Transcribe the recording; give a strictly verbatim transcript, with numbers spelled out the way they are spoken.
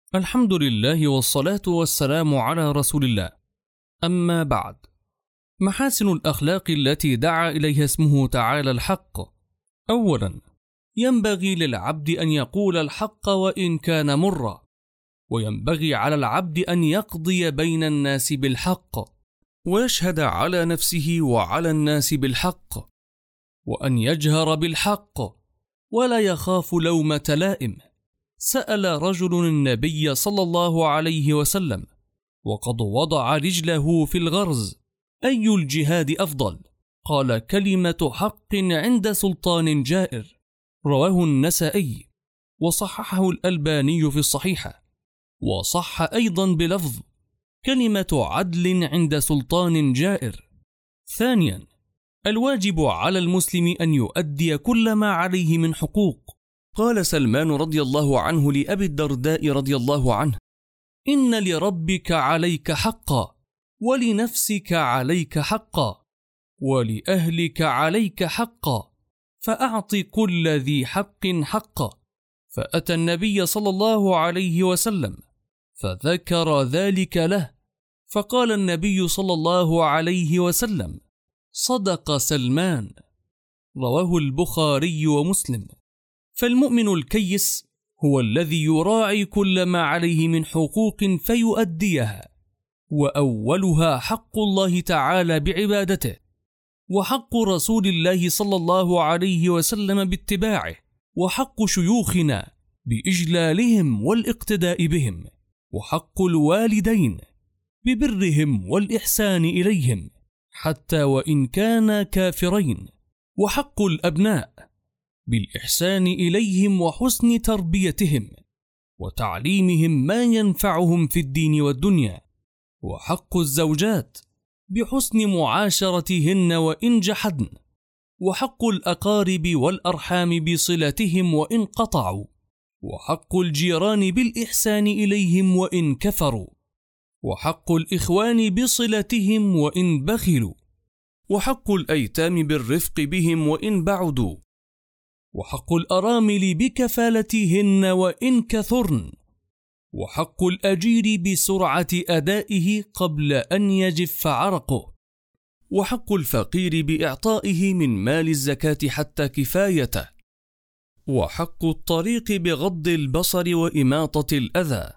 الحمد لله والصلاة والسلام على رسول الله. أما بعد، محاسن الأخلاق التي دعا إليها اسمه تعالى الحق. أولا، ينبغي للعبد أن يقول الحق وإن كان مرا، وينبغي على العبد أن يقضي بين الناس بالحق، ويشهد على نفسه وعلى الناس بالحق، وأن يجهر بالحق ولا يخاف لومة لائم. سأل رجل النبي صلى الله عليه وسلم وقد وضع رجله في الغرز: أي الجهاد أفضل؟ قال: كلمة حق عند سلطان جائر. رواه النسائي وصححه الألباني في الصحيحة، وصح أيضا بلفظ: كلمة عدل عند سلطان جائر. ثانيا، الواجب على المسلم أن يؤدي كل ما عليه من حقوق. قال سلمان رضي الله عنه لأبي الدرداء رضي الله عنه: إن لربك عليك حقا، ولنفسك عليك حقا، ولأهلك عليك حقا، فأعط كل ذي حق حقا. فأتى النبي صلى الله عليه وسلم فذكر ذلك له، فقال النبي صلى الله عليه وسلم: صدق سلمان. رواه البخاري ومسلم. فالمؤمن الكيس هو الذي يراعي كل ما عليه من حقوق فيؤديها، وأولها حق الله تعالى بعبادته، وحق رسول الله صلى الله عليه وسلم باتباعه، وحق شيوخنا بإجلالهم والاقتداء بهم، وحق الوالدين ببرهم والإحسان إليهم حتى وإن كانا كافرين، وحق الأبناء بالإحسان إليهم وحسن تربيتهم وتعليمهم ما ينفعهم في الدين والدنيا، وحق الزوجات بحسن معاشرتهن وإن جحدن، وحق الأقارب والأرحام بصلتهم وإن قطعوا، وحق الجيران بالإحسان إليهم وإن كفروا، وحق الإخوان بصلتهم وإن بخلوا، وحق الأيتام بالرفق بهم وإن بعدوا، وحق الأرامل بكفالتهن وإن كثرن، وحق الأجير بسرعة أدائه قبل أن يجف عرقه، وحق الفقير بإعطائه من مال الزكاة حتى كفايته، وحق الطريق بغض البصر وإماطة الأذى،